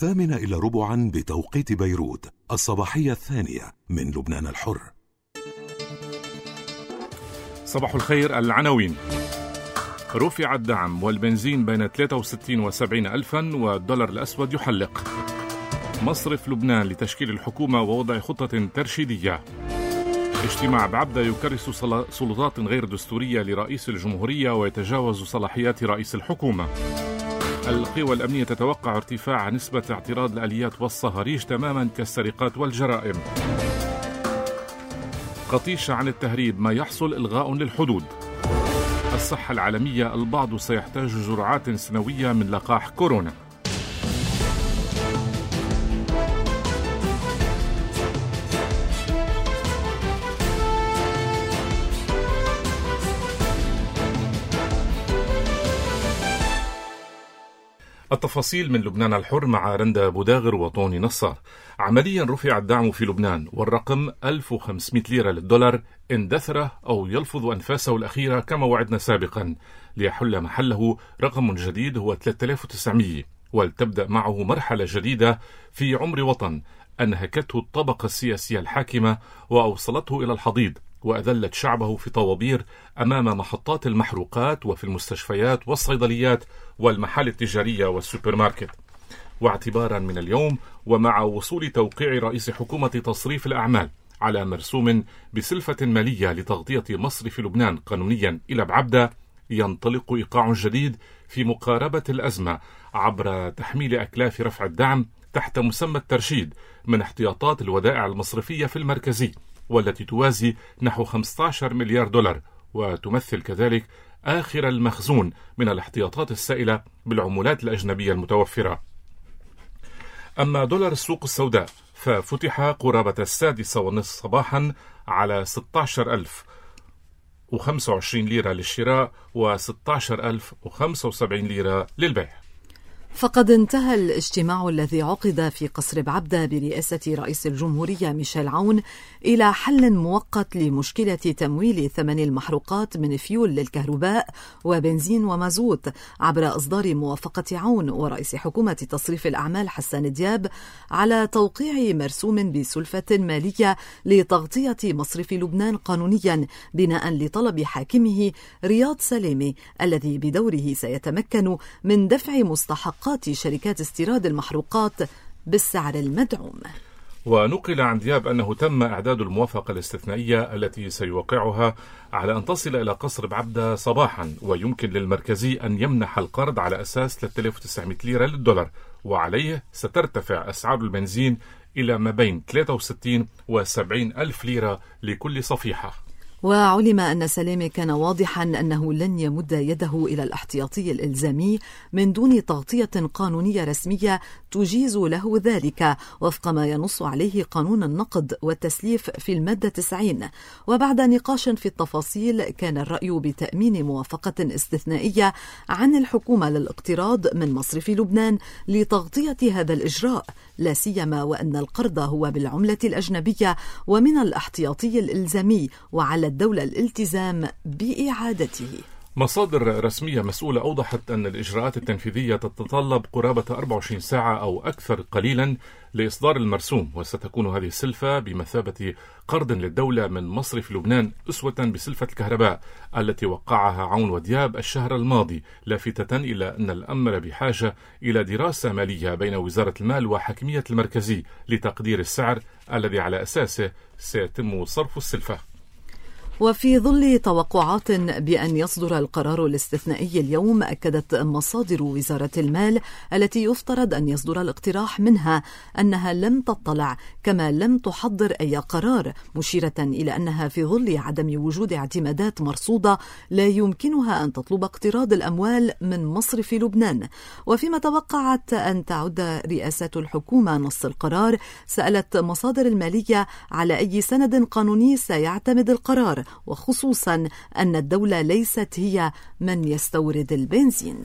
8:45 بتوقيت بيروت، الصباحية الثانية من لبنان الحر. صباح الخير. العناوين: رفع الدعم والبنزين بين 63 و70 ألفا، والدولار الأسود يحلق. مصرف لبنان لتشكيل الحكومة ووضع خطة ترشيدية. اجتماع بعبدة يكرس سلطات غير دستورية لرئيس الجمهورية ويتجاوز صلاحيات رئيس الحكومة. القوى الأمنية تتوقع ارتفاع نسبة اعتراض الآليات والصهاريج تماما كالسرقات والجرائم. قطيشة عن التهريب، ما يحصل إلغاء للحدود. الصحة العالمية، البعض سيحتاج جرعات سنوية من لقاح كورونا. التفاصيل من لبنان الحر مع رندا بوداغر وطوني نصار. عمليا رفع الدعم في لبنان، والرقم 1500 ليرة للدولار اندثر أو يلفظ أنفاسه الأخيرة كما وعدنا سابقا، ليحل محله رقم جديد هو 3900، ولتبدأ معه مرحلة جديدة في عمر وطن أنهكته الطبقة السياسية الحاكمة وأوصلته إلى الحضيض، وأذلت شعبه في طوابير أمام محطات المحروقات وفي المستشفيات والصيدليات والمحال التجارية والسوبر ماركت. واعتبارا من اليوم، ومع وصول توقيع رئيس حكومة تصريف الأعمال على مرسوم بسلفة مالية لتغطية مصرف لبنان قانونيا إلى بعبدة، ينطلق إيقاع جديد في مقاربة الأزمة عبر تحميل أكلاف رفع الدعم تحت مسمى الترشيد من احتياطات الودائع المصرفية في المركزي، والتي توازي نحو 15 مليار دولار، وتمثل كذلك آخر المخزون من الاحتياطات السائلة بالعملات الأجنبية المتوفرة. أما دولار السوق السوداء ففتح قرابة 6:30 صباحا على 16,025 ليرة للشراء و16,075 ليرة للبيع. فقد انتهى الاجتماع الذي عقد في قصر بعبدة برئاسة رئيس الجمهورية ميشيل عون إلى حل مؤقت لمشكلة تمويل ثمن المحروقات من فيول للكهرباء وبنزين ومازوت عبر إصدار موافقة عون ورئيس حكومة تصريف الأعمال حسان دياب على توقيع مرسوم بسلفة مالية لتغطية مصرف لبنان قانونيا بناء لطلب حاكمه رياض سلامي، الذي بدوره سيتمكن من دفع مستحق شركات استيراد المحروقات بالسعر المدعوم. ونقل عن دياب أنه تم إعداد الموافقة الاستثنائية التي سيوقعها على أن تصل إلى قصر بعبدة صباحا، ويمكن للمركزي أن يمنح القرض على أساس 3900 ليرة للدولار، وعليه سترتفع أسعار البنزين إلى ما بين 63 و70 ألف ليرة لكل صفيحة. وعلم أن سلامي كان واضحا أنه لن يمد يده إلى الاحتياطي الإلزامي من دون تغطية قانونية رسمية تجيز له ذلك وفق ما ينص عليه قانون النقد والتسليف في المادة 90. وبعد نقاش في التفاصيل، كان الرأي بتأمين موافقة استثنائية عن الحكومة للاقتراض من مصرف لبنان لتغطية هذا الإجراء، لا سيما وأن القرض هو بالعملة الأجنبية ومن الاحتياطي الإلزامي، وعلى الدولة الالتزام بإعادته. مصادر رسمية مسؤولة أوضحت أن الإجراءات التنفيذية تتطلب قرابة 24 ساعة أو أكثر قليلا لإصدار المرسوم، وستكون هذه السلفة بمثابة قرض للدولة من مصرف لبنان أسوة بسلفة الكهرباء التي وقعها عون ودياب الشهر الماضي، لافتة إلى أن الأمر بحاجة إلى دراسة مالية بين وزارة المال وحاكمية المركزي لتقدير السعر الذي على أساسه سيتم صرف السلفة. وفي ظل توقعات بأن يصدر القرار الاستثنائي اليوم، أكدت مصادر وزارة المال التي يفترض أن يصدر الاقتراح منها أنها لم تطلع كما لم تحضر أي قرار، مشيرة إلى أنها في ظل عدم وجود اعتمادات مرصودة لا يمكنها أن تطلب اقتراض الأموال من مصرف لبنان. وفيما توقعت أن تعد رئاسة الحكومة نص القرار، سألت مصادر المالية على أي سند قانوني سيعتمد القرار، وخصوصا أن الدولة ليست هي من يستورد البنزين.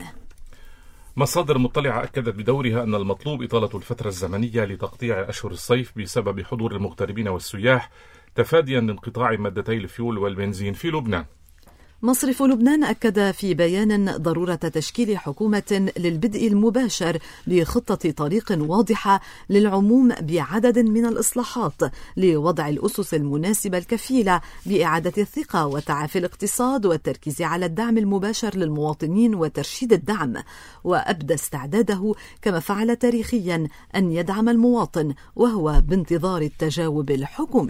مصادر مطلعة أكدت بدورها أن المطلوب إطالة الفترة الزمنية لتقطيع أشهر الصيف بسبب حضور المغتربين والسياح، تفاديا لانقطاع مادتي الفيول والبنزين في لبنان. مصرف لبنان أكد في بيان ضرورة تشكيل حكومة للبدء المباشر بخطة طريق واضحة للعموم بعدد من الإصلاحات لوضع الأسس المناسبة الكفيلة بإعادة الثقة وتعافي الاقتصاد والتركيز على الدعم المباشر للمواطنين وترشيد الدعم، وأبدى استعداده كما فعل تاريخيا أن يدعم المواطن وهو بانتظار التجاوب الحكومي.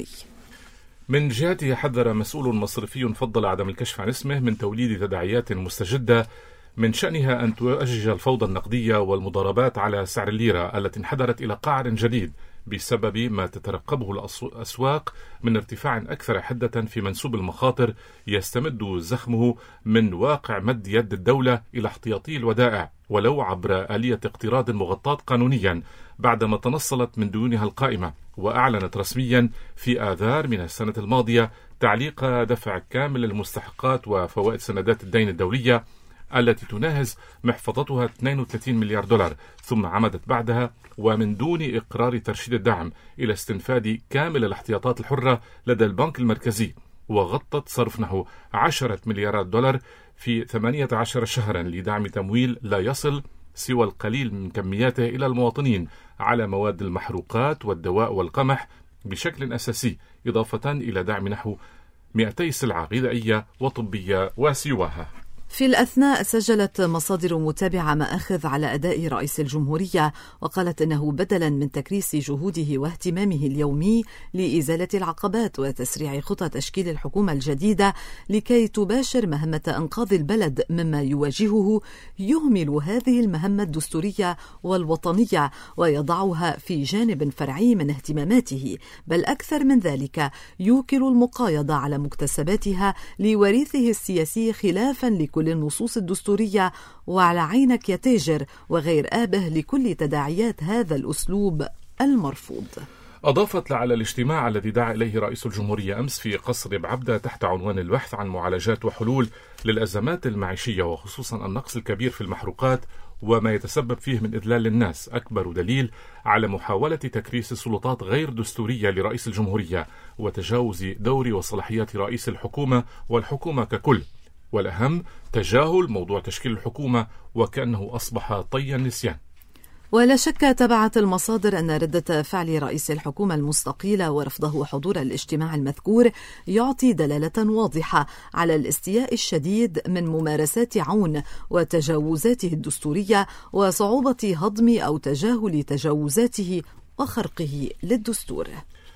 من جهته حذر مسؤول مصرفي فضل عدم الكشف عن اسمه من توليد تداعيات مستجدة من شأنها أن تؤجج الفوضى النقدية والمضاربات على سعر الليرة التي انحدرت إلى قعر جديد بسبب ما تترقبه الأسواق من ارتفاع أكثر حدة في منسوب المخاطر يستمد زخمه من واقع مد يد الدولة إلى احتياطي الودائع ولو عبر آلية اقتراض مغطاة قانونيا بعدما تنصلت من ديونها القائمة، وأعلنت رسميا في آذار من السنة الماضية تعليق دفع كامل المستحقات وفوائد سندات الدين الدولية التي تناهز محفظتها 32 مليار دولار، ثم عمدت بعدها ومن دون إقرار ترشيد الدعم إلى استنفاد كامل الاحتياطات الحرة لدى البنك المركزي، وغطت صرف نحو 10 مليارات دولار في 18 شهرا لدعم تمويل لا يصل سوى القليل من كمياته إلى المواطنين على مواد المحروقات والدواء والقمح بشكل أساسي، إضافة إلى دعم نحو 200 سلعة غذائية وطبية وسواها. في الأثناء سجلت مصادر متابعة مآخذ على أداء رئيس الجمهورية، وقالت إنه بدلا من تكريس جهوده واهتمامه اليومي لإزالة العقبات وتسريع خطى تشكيل الحكومة الجديدة لكي تباشر مهمة إنقاذ البلد مما يواجهه، يهمل هذه المهمة الدستورية والوطنية ويضعها في جانب فرعي من اهتماماته، بل أكثر من ذلك يوكل المقايضة على مكتسباتها لوريثه السياسي خلافا لكل النصوص الدستورية وعلى عينك يا تاجر وغير آبه لكل تداعيات هذا الأسلوب المرفوض. أضافت على الاجتماع الذي دعا إليه رئيس الجمهورية أمس في قصر بعبدة تحت عنوان البحث عن معالجات وحلول للأزمات المعيشية وخصوصا النقص الكبير في المحروقات وما يتسبب فيه من إذلال الناس أكبر دليل على محاولة تكريس سلطات غير دستورية لرئيس الجمهورية وتجاوز دور وصلاحيات رئيس الحكومة والحكومة ككل، والأهم تجاهل موضوع تشكيل الحكومة وكأنه أصبح طي النسيان. ولا شك تبعت المصادر أن ردة فعل رئيس الحكومة المستقيلة ورفضه حضور الاجتماع المذكور يعطي دلالة واضحة على الاستياء الشديد من ممارسات عون وتجاوزاته الدستورية وصعوبة هضم أو تجاهل تجاوزاته وخرقه للدستور.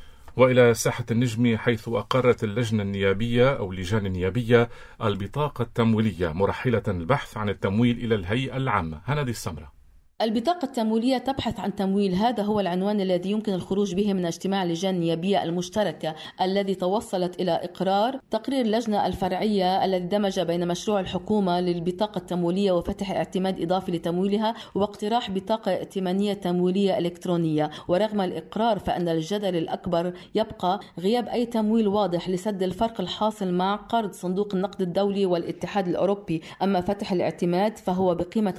وإلى ساحة النجم حيث أقرت اللجنة النيابية أو اللجان النيابية البطاقة التمويلية مرحلة البحث عن التمويل إلى الهيئة العامة. هندي السمرة. البطاقة التمويلية تبحث عن تمويل، هذا هو العنوان الذي يمكن الخروج به من اجتماع اللجان النيابية المشتركة الذي توصلت إلى إقرار تقرير اللجنة الفرعية الذي دمج بين مشروع الحكومة للبطاقة التمويلية وفتح اعتماد إضافي لتمويلها واقتراح بطاقة ائتمانية تمويلية إلكترونية. ورغم الإقرار فإن الجدل الأكبر يبقى غياب أي تمويل واضح لسد الفرق الحاصل مع قرض صندوق النقد الدولي والاتحاد الأوروبي. أما فتح الاعتماد فهو بقيمة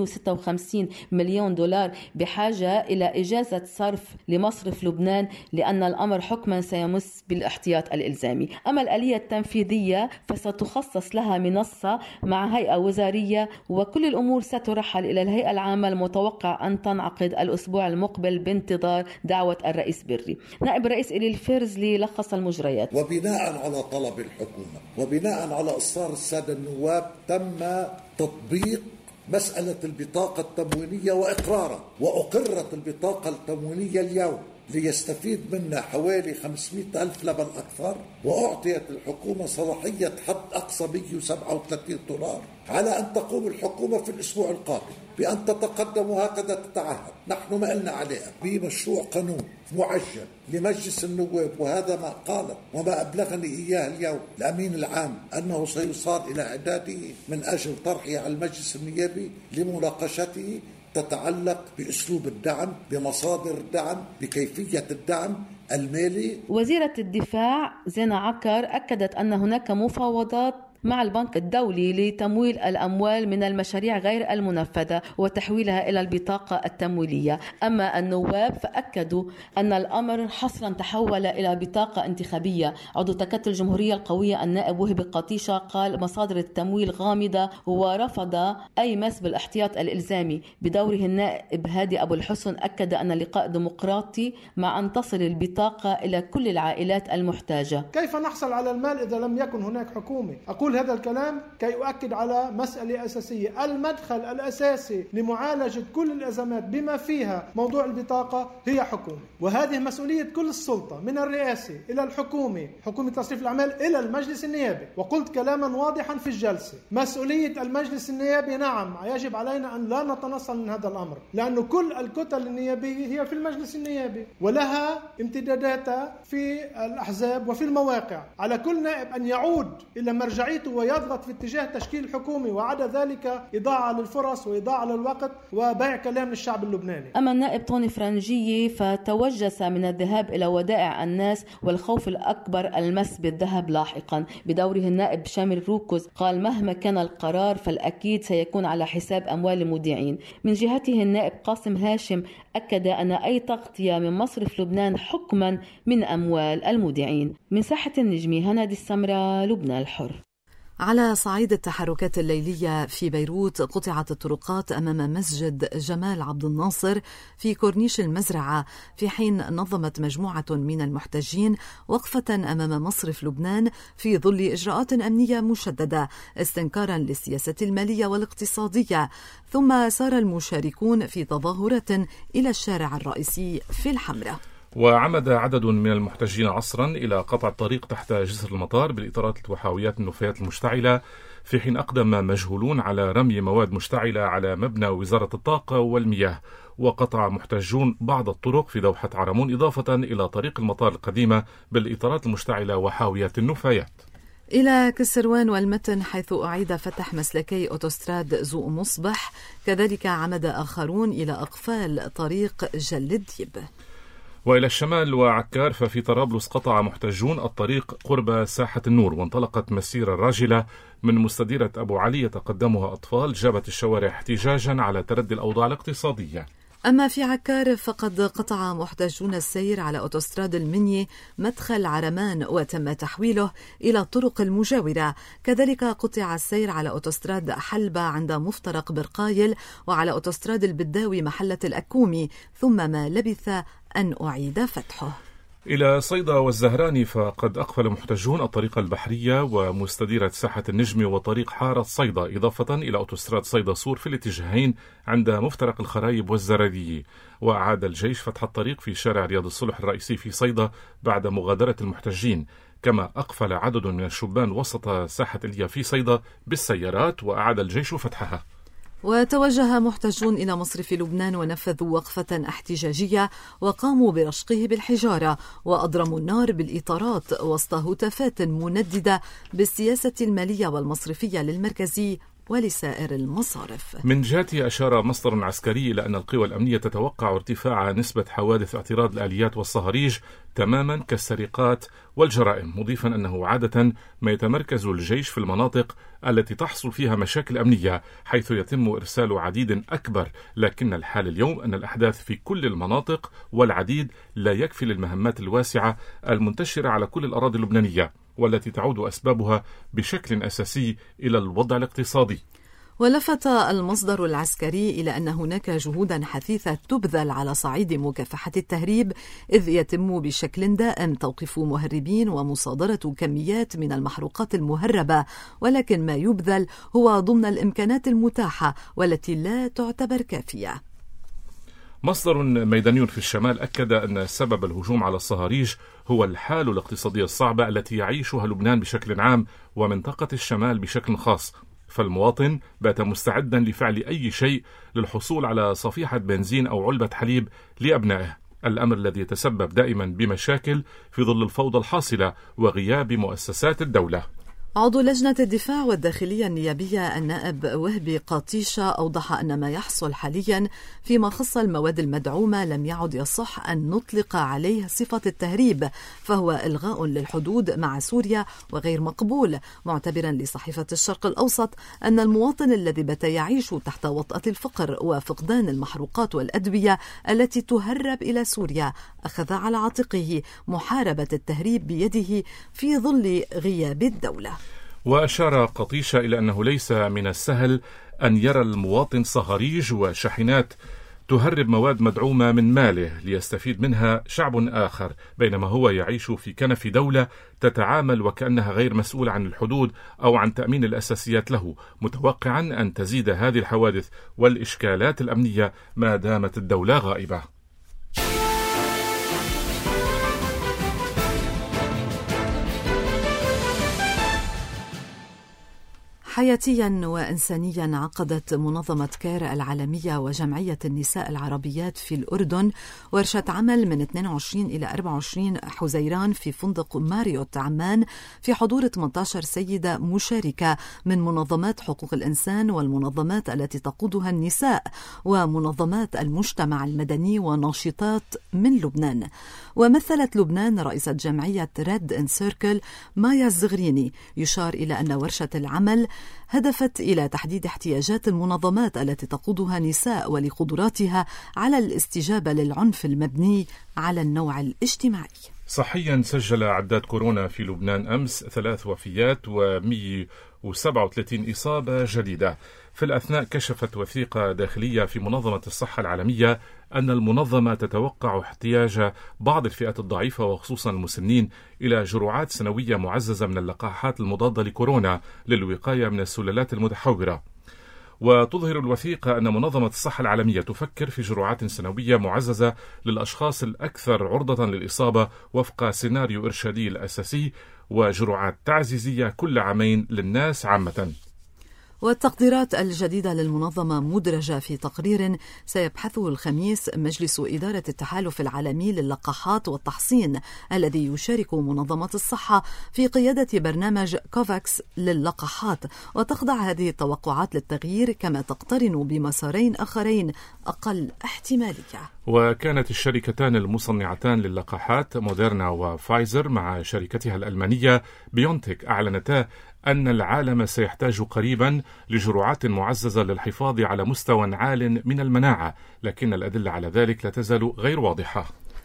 556 مليون دولار بحاجة إلى إجازة صرف لمصرف لبنان لأن الأمر حكما سيمس بالاحتياط الإلزامي. أما الآلية التنفيذية فستخصص لها منصة مع هيئة وزارية، وكل الأمور سترحل إلى الهيئة العامة المتوقع أن تنعقد الأسبوع المقبل بانتظار دعوة الرئيس بري. نائب الرئيس إلي الفرزلي لخص المجريات. وبناء على طلب الحكومة وبناء على إصرار السادة النواب تم تطبيق مسألة البطاقة التموينية وإقرارها، وأقرت البطاقة التموينية اليوم ليستفيد منها حوالي 500,000 لبن أكثر، وأعطيت الحكومة صلاحية حد أقصى 137 دولار على أن تقوم الحكومة في الأسبوع القادم بأن تتقدم وهكذا تتعهد. نحن ما قلنا عليها بمشروع قانون معجل لمجلس النواب، وهذا ما قال وما أبلغني إياه اليوم الأمين العام أنه سيصار إلى إعداده من أجل طرحه على المجلس النيابي لمناقشته، تتعلق بأسلوب الدعم، بمصادر الدعم، بكيفية الدعم المالي. وزيرة الدفاع زينة عكر أكدت أن هناك مفاوضات مع البنك الدولي لتمويل الأموال من المشاريع غير المنفذة وتحويلها إلى البطاقة التمويلية. أما النواب فأكدوا أن الأمر حصرا تحول إلى بطاقة انتخابية. عضو تكتل الجمهورية القوية النائب وهبي قطيشة قال مصادر التمويل غامضة ورفض أي مس بالاحتياط الإلزامي. بدوره النائب هادي أبو الحسن أكد أن اللقاء ديمقراطي مع أن تصل البطاقة إلى كل العائلات المحتاجة. كيف نحصل على المال إذا لم يكن هناك حكومة؟ أقول هذا الكلام كي أؤكد على مسألة أساسية. المدخل الأساسي لمعالجة كل الأزمات بما فيها موضوع البطاقة هي حكومة، وهذه مسؤولية كل السلطة من الرئاسة إلى الحكومة، حكومة تصريف الأعمال إلى المجلس النيابي. وقلت كلاما واضحا في الجلسة، مسؤولية المجلس النيابي نعم، يجب علينا أن لا نتنصل من هذا الأمر، لأن كل الكتل النيابية هي في المجلس النيابي ولها امتداداتها في الأحزاب وفي المواقع. على كل نائب أن يعود إلى مرجعيته ويضغط في اتجاه تشكيل حكومة، وعدا ذلك إضاعة للفرص وإضاعة للوقت وبيع كلام للشعب اللبناني. أما النائب طوني فرنجية فتوجس من الذهاب إلى ودائع الناس والخوف الأكبر المس بالذهب لاحقا. بدوره النائب شامل روكوز قال مهما كان القرار فالأكيد سيكون على حساب أموال المودعين. من جهته النائب قاسم هاشم أكد أن أي تغطية من مصرف لبنان حكما من أموال المودعين. من ساحة النجمي هنادي السمراء، لبنان الحر. على صعيد التحركات الليلية في بيروت قطعت الطرقات أمام مسجد جمال عبد الناصر في كورنيش المزرعة، في حين نظمت مجموعة من المحتجين وقفة أمام مصرف لبنان في ظل إجراءات أمنية مشددة استنكارا للسياسة المالية والاقتصادية. ثم سار المشاركون في تظاهرة إلى الشارع الرئيسي في الحمراء. وعمد عدد من المحتجين عصرا إلى قطع الطريق تحت جسر المطار بالإطارات وحاويات النفايات المشتعلة، في حين أقدم مجهولون على رمي مواد مشتعلة على مبنى وزارة الطاقة والمياه. وقطع محتجون بعض الطرق في دوحة عرمون إضافة إلى طريق المطار القديمة بالإطارات المشتعلة وحاويات النفايات. إلى كسروان والمتن حيث أعيد فتح مسلكي أوتوستراد زوق مصبح، كذلك عمد آخرون إلى أقفال طريق جل الديب. وإلى الشمال وعكار ففي طرابلس قطع محتجون الطريق قرب ساحة النور، وانطلقت مسيرة راجلة من مستديرة أبو علي يتقدمها أطفال جابت الشوارع احتجاجا على تردي الأوضاع الاقتصادية. أما في عكار فقد قطع محتجون السير على أوتوستراد المنية مدخل عرمان وتم تحويله إلى الطرق المجاورة. كذلك قطع السير على أوتوستراد حلبة عند مفترق برقايل وعلى أوتوستراد البداوي محلة الأكومي، ثم ما لبث أن أعيد فتحه. إلى صيدا والزهراني فقد أقفل محتجون الطريق البحرية ومستديرة ساحة النجم وطريق حارة صيدا، إضافة إلى أوتوستراد صيدا صور في الاتجاهين عند مفترق الخرايب والزرادية. وأعاد الجيش فتح الطريق في شارع رياض الصلح الرئيسي في صيدا بعد مغادرة المحتجين، كما أقفل عدد من الشبان وسط ساحة إليا في صيدا بالسيارات وأعاد الجيش فتحها. وتوجه محتجون إلى مصرف لبنان ونفذوا وقفة احتجاجية وقاموا برشقه بالحجارة وأضرموا النار بالإطارات وسط هتافات منددة بالسياسة المالية والمصرفية للمركزي ولسائر المصارف. من جهته أشار مصدر عسكري إلى أن القوى الأمنية تتوقع ارتفاع نسبة حوادث اعتراض الآليات والصهاريج تماما كالسرقات والجرائم، مضيفا أنه عادة ما يتمركز الجيش في المناطق التي تحصل فيها مشاكل أمنية حيث يتم إرسال عديد أكبر، لكن الحال اليوم أن الأحداث في كل المناطق والعديد لا يكفي للمهمات الواسعة المنتشرة على كل الأراضي اللبنانية والتي تعود أسبابها بشكل أساسي إلى الوضع الاقتصادي. ولفت المصدر العسكري إلى أن هناك جهودا حثيثة تبذل على صعيد مكافحة التهريب، إذ يتم بشكل دائم توقيف مهربين ومصادرة كميات من المحروقات المهربة، ولكن ما يبذل هو ضمن الإمكانات المتاحة والتي لا تعتبر كافية. مصدر ميداني في الشمال أكد أن سبب الهجوم على الصهاريج هو الحالة الاقتصادية الصعبة التي يعيشها لبنان بشكل عام ومنطقة الشمال بشكل خاص، فالمواطن بات مستعدا لفعل أي شيء للحصول على صفيحة بنزين أو علبة حليب لأبنائه، الأمر الذي يتسبب دائما بمشاكل في ظل الفوضى الحاصلة وغياب مؤسسات الدولة. عضو لجنة الدفاع والداخلية النيابية النائب وهبي قاطيشة أوضح أن ما يحصل حاليا فيما خص المواد المدعومة لم يعد يصح أن نطلق عليه صفة التهريب، فهو إلغاء للحدود مع سوريا وغير مقبول، معتبرا لصحيفة الشرق الأوسط أن المواطن الذي بات يعيش تحت وطأة الفقر وفقدان المحروقات والأدوية التي تهرب إلى سوريا أخذ على عاتقه محاربة التهريب بيده في ظل غياب الدولة. وأشار قطيشة إلى أنه ليس من السهل أن يرى المواطن صهاريج وشاحنات تهرب مواد مدعومة من ماله ليستفيد منها شعب آخر، بينما هو يعيش في كنف دولة تتعامل وكأنها غير مسؤولة عن الحدود أو عن تأمين الأساسيات له، متوقعا أن تزيد هذه الحوادث والإشكالات الأمنية ما دامت الدولة غائبة. حياتيا وإنسانيا، عقدت منظمة كير العالمية وجمعية النساء العربيات في الأردن ورشة عمل من 22 إلى 24 حزيران في فندق ماريوت عمان في حضور 18 سيدة مشاركة من منظمات حقوق الإنسان والمنظمات التي تقودها النساء ومنظمات المجتمع المدني وناشطات من لبنان. ومثلت لبنان رئيسة جمعية ريد إن سيركل مايا الزغريني. يشار إلى أن ورشة العمل هدفت إلى تحديد احتياجات المنظمات التي تقودها نساء ولقدراتها على الاستجابة للعنف المبني على النوع الاجتماعي. صحيا، سجل عداد كورونا في لبنان أمس 3 وفيات و137 إصابة جديدة. في الأثناء كشفت وثيقة داخلية في منظمة الصحة العالمية أن المنظمة تتوقع احتياج بعض الفئات الضعيفة وخصوصا المسنين إلى جرعات سنوية معززة من اللقاحات المضادة لكورونا للوقاية من السلالات المتحورة. وتظهر الوثيقة أن منظمة الصحة العالمية تفكر في جرعات سنوية معززة للأشخاص الأكثر عرضة للإصابة وفق سيناريو إرشادي الأساسي، وجرعات تعزيزية كل عامين للناس عامة. والتقديرات الجديدة للمنظمة مدرجة في تقرير سيبحثه الخميس مجلس إدارة التحالف العالمي للقاحات والتحصين الذي يشارك منظمة الصحة في قيادة برنامج كوفاكس للقاحات. وتخضع هذه التوقعات للتغيير كما تقترن بمسارين آخرين أقل احتمالية. وكانت الشركتان المصنعتان للقاحات موديرنا وفايزر مع شركتها الألمانية بيونتك أعلنتا أن العالم سيحتاج قريبا لجرعات معززة للحفاظ على مستوى عال من المناعة، لكن الأدلة على ذلك لا تزال غير واضحة.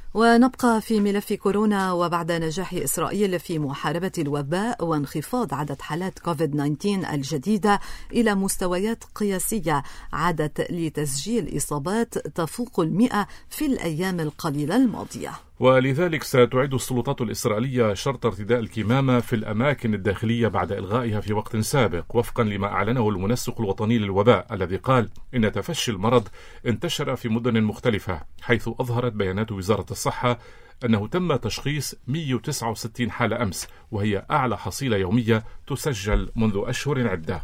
ونبقى في ملف كورونا. وبعد نجاح إسرائيل في محاربة الوباء وانخفاض عدد حالات كوفيد-19 الجديدة إلى مستويات قياسية، عادت لتسجيل إصابات تفوق 100 في الأيام القليلة الماضية. ولذلك ستعد السلطات الإسرائيلية شرط ارتداء الكمامة في الأماكن الداخلية بعد إلغائها في وقت سابق، وفقا لما أعلنه المنسق الوطني للوباء الذي قال إن تفشي المرض انتشر في مدن مختلفة، حيث أظهرت بيانات وزارة الصحة أنه تم تشخيص 169 حالة أمس، وهي أعلى حصيلة يومية تسجل منذ أشهر عدة.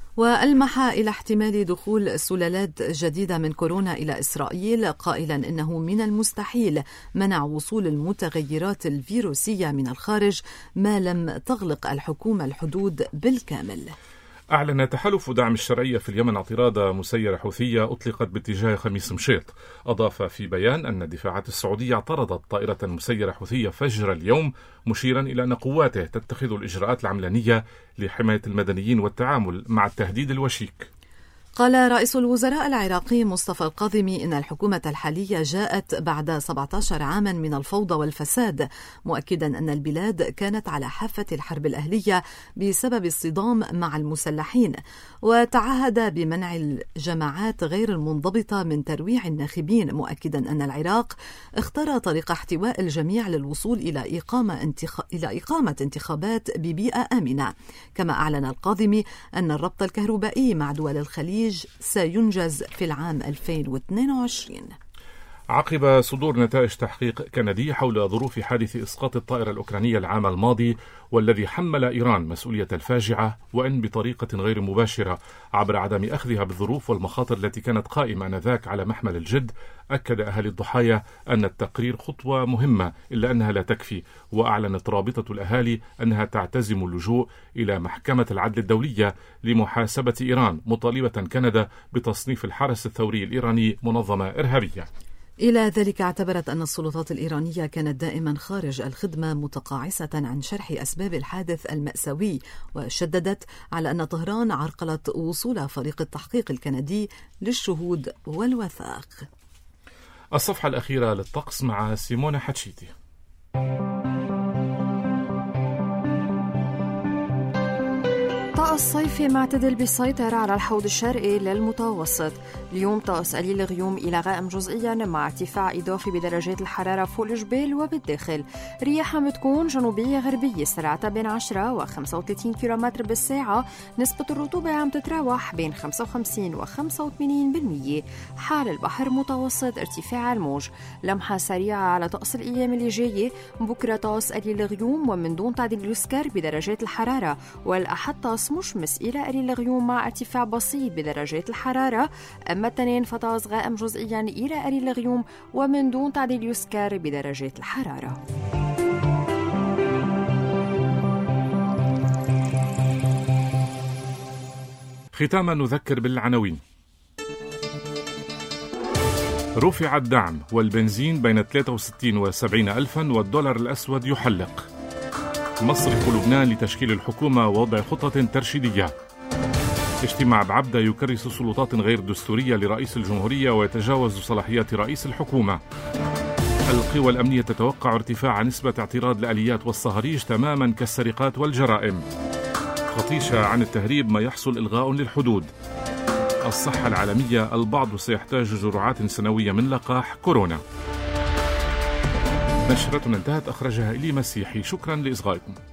وألمح إلى احتمال دخول سلالات جديدة من كورونا إلى إسرائيل، قائلا إنه من المستحيل منع وصول المتغيرات الفيروسية من الخارج ما لم تغلق الحكومة الحدود بالكامل. أعلن تحالف دعم الشرعية في اليمن اعتراض مسيرة حوثية أطلقت باتجاه خميس مشيط. أضاف في بيان أن الدفاعات السعودية اعترضت طائرة مسيرة حوثية فجر اليوم، مشيرا إلى أن قواته تتخذ الإجراءات العملانية لحماية المدنيين والتعامل مع التهديد الوشيك. قال رئيس الوزراء العراقي مصطفى القاضمي إن الحكومة الحالية جاءت بعد 17 عاما من الفوضى والفساد، مؤكدا أن البلاد كانت على حافة الحرب الأهلية بسبب الصدام مع المسلحين، وتعهد بمنع الجماعات غير المنضبطة من ترويع الناخبين، مؤكدا أن العراق اختار طريق احتواء الجميع للوصول إلى إقامة انتخابات ببيئة آمنة. كما أعلن القاضمي أن الربط الكهربائي مع دول الخليج سينجز في العام 2022. عقب صدور نتائج تحقيق كندي حول ظروف حادث إسقاط الطائرة الأوكرانية العام الماضي والذي حمل إيران مسؤولية الفاجعة وإن بطريقة غير مباشرة عبر عدم أخذها بالظروف والمخاطر التي كانت قائمة آنذاك على محمل الجد، أكد أهالي الضحايا أن التقرير خطوة مهمة إلا أنها لا تكفي، وأعلنت رابطة الأهالي أنها تعتزم اللجوء إلى محكمة العدل الدولية لمحاسبة إيران، مطالبة كندا بتصنيف الحرس الثوري الإيراني منظمة إرهابية. إلى ذلك اعتبرت أن السلطات الإيرانية كانت دائما خارج الخدمة متقاعسة عن شرح أسباب الحادث المأساوي، وشددت على أن طهران عرقلت وصول فريق التحقيق الكندي للشهود والوثائق. الصفحة الأخيرة للطقس مع سيمونة حتشيتي. طقس صيفي معتدل بيسيطر على الحوض الشرقي للمتوسط. اليوم طقس قليل غيوم إلى غائم جزئيا مع ارتفاع إضافي بدرجات الحرارة فوق الجبال وبالداخل. رياحها بتكون جنوبية غربية سرعتها بين 10 و 35 كيلومتر بالساعة. نسبة الرطوبة عم تتراوح بين 55 و 85%. حال البحر متوسط ارتفاع الموج. لمحة سريعة على طقس الأيام اللي جاية. بكرة طقس قليل غيوم ومن دون تعديل يسكر بدرجات الحرارة، والأحد طقس مشمس إلى قليل غيوم مع ارتفاع بسيط بدرجات الحرارة. أما التنين فطقس غائم جزئيا إلى قليل غيوم ومن دون تعديل يسكر بدرجات الحرارة. ختاما نذكر بالعناوين. رفع الدعم والبنزين بين 63 و 70 ألفا والدولار الأسود يحلق. مصرف لبنان لتشكيل الحكومة ووضع خطة ترشيدية. اجتماع بعبدة يكرس سلطات غير دستورية لرئيس الجمهورية ويتجاوز صلاحيات رئيس الحكومة. القوى الأمنية تتوقع ارتفاع نسبة اعتراض الآليات والصهاريج تماما كالسرقات والجرائم. خطيشة عن التهريب ما يحصل إلغاء للحدود. الصحة العالمية البعض سيحتاج جرعات سنوية من لقاح كورونا. نشرتنا انتهت، أخرجها إلي مسيحي. شكرا لإصغائكم.